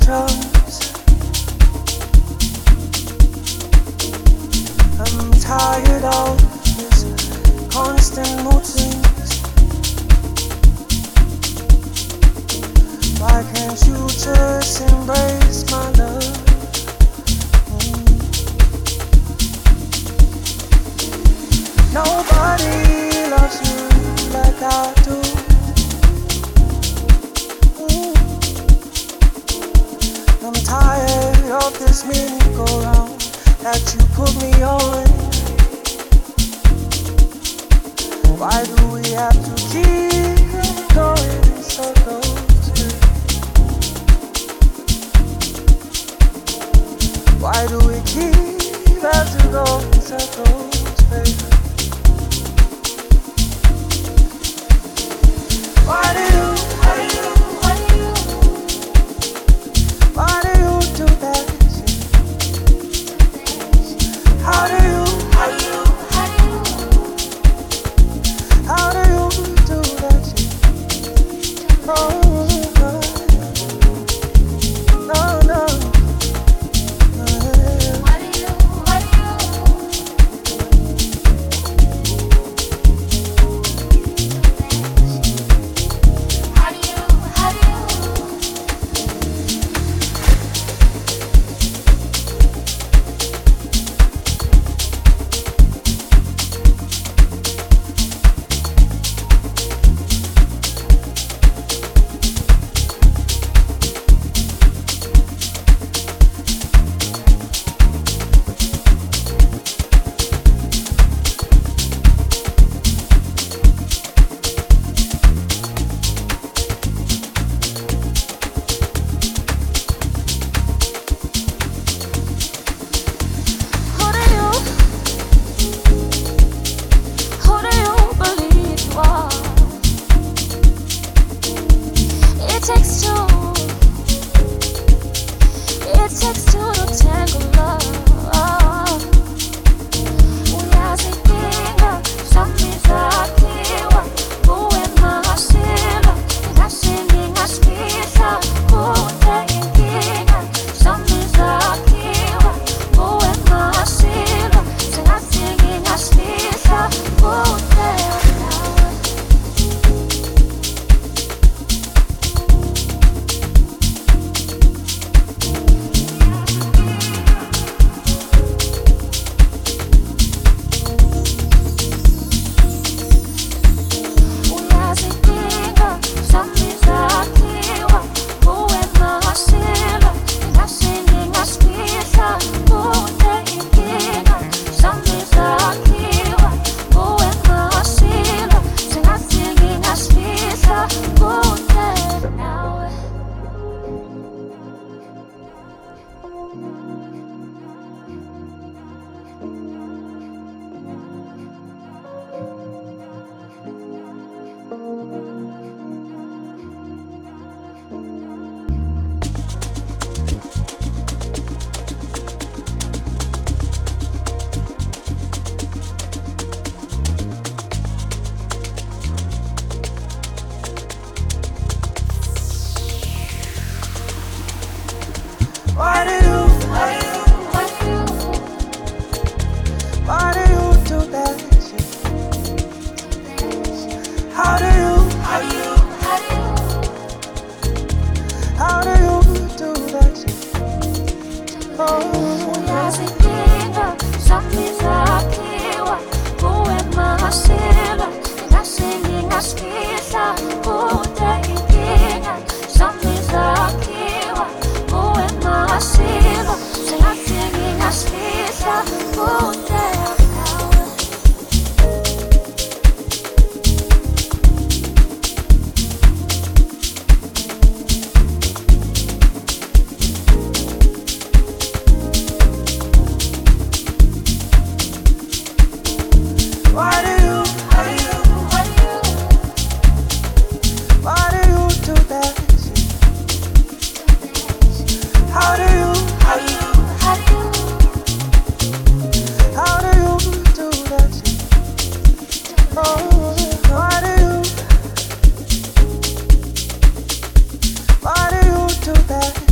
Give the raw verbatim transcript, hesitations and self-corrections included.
tantrums. I'm tired of this constant mood swings. Why can't you just embrace my love? Mm. Nobody loves you like I do. Mm. I'm tired of this merry-go-round that you put me on. Why do we have to keep going in circles? Why do we keep have to go in circles, baby? Why do you, why do you, why do you, why do you do that shit? How do you, how do you, how do you, how do you do that shit? Oh, no, no, no. Why do you, why do you, why do you, why do you do that shit? How do you, how do you, how do you, how do you do that shit? Oh, Uyazikinga, samizakhiwa, kuwe mahasila, ngasini ngasifihla, kude inkinga, samizakhiwa, kuwe mahasila, singasini ngasifihla, kude why do you, why do you, why do you, why do you do that shit? How do you, how do you, how do you, how do you do that shit? Oh, why do you, why do you do that?